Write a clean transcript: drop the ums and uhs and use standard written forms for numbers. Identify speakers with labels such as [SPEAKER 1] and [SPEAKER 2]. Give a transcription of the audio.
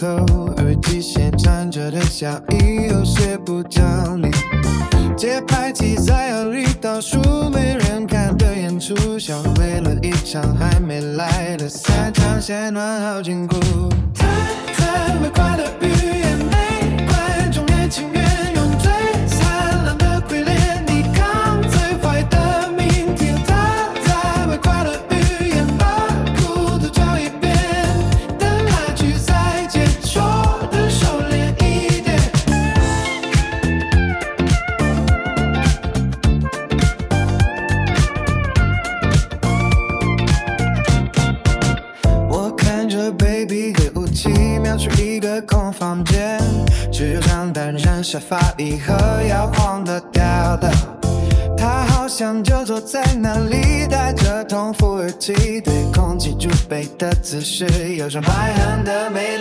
[SPEAKER 1] 耳机线站着的小椅有些不讲理，节拍器在耳里倒数，没人看的演出，像为了一场还没来的散场先暖好筋骨。太为快乐语言，没观众也情愿用最灿烂的傀儡抵抗最坏的明天。他在为快乐语言，把苦都嚼一遍，等来去再接说的收敛一点。我看着 baby 给武器描出一个空房间，只有张单人沙发椅和摇晃的吊灯，他好像就坐在那里，戴着同副耳机，对空气贮备的姿势有种白痕的美丽。